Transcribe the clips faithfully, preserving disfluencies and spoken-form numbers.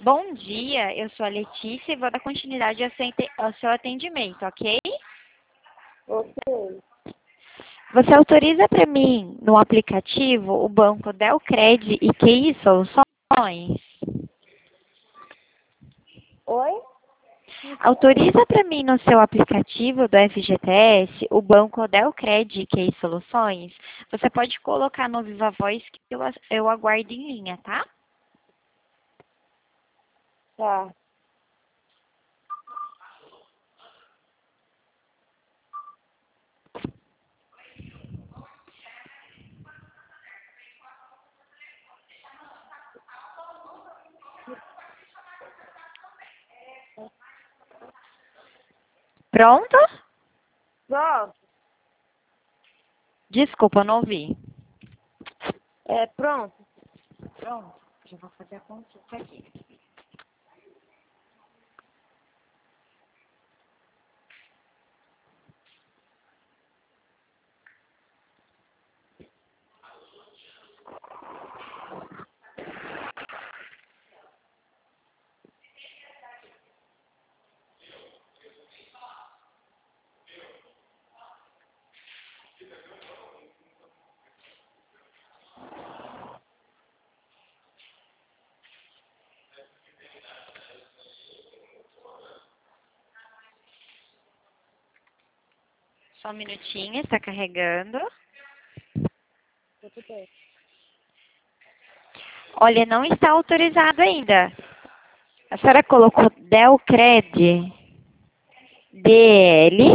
Bom dia, eu sou a Letícia e vou dar continuidade ao seu ente- ao seu atendimento, ok? Ok. Você autoriza para mim, no aplicativo, o banco Delcred e Q I Soluções? Oi? Autoriza para mim no seu aplicativo do F G T S o banco Delcred e Q I Soluções? Você pode colocar no Viva Voz que eu, a- eu aguardo em linha, tá? Tá. Pronto? Pronto. Desculpa, eu não ouvi. É, pronto. Pronto, já vou fazer a consulta aqui. Só um minutinho, está carregando. Tudo bem. Olha, não está autorizado ainda. A senhora colocou Delcred D L.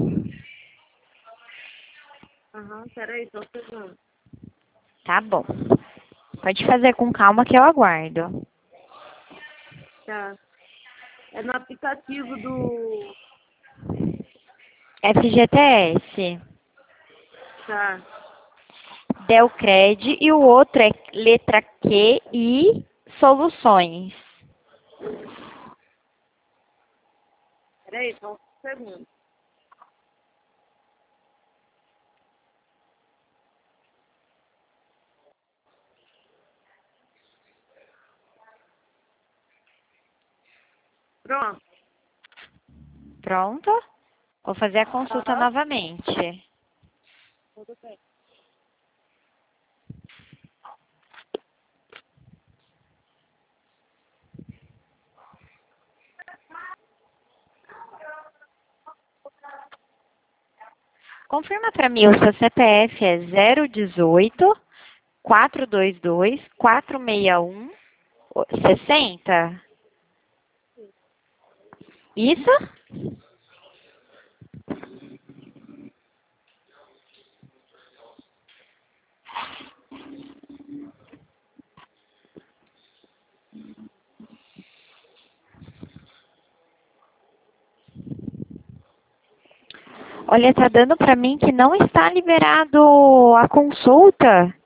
Aham, peraí, tô pegando. Tá bom. Pode fazer com calma que eu aguardo. Tá. É no aplicativo do... F G T S, Tá. Delcred e o outro é letra Q I Soluções. Peraí, só um segundo. Pronto. Pronto? Vou fazer a consulta Aham. novamente. Tudo bem. Confirma para mim, o seu C P F é zero um oito, quatro dois dois, quatro seis um, sessenta? Isso? Olha, tá dando para mim que não está liberado a consulta.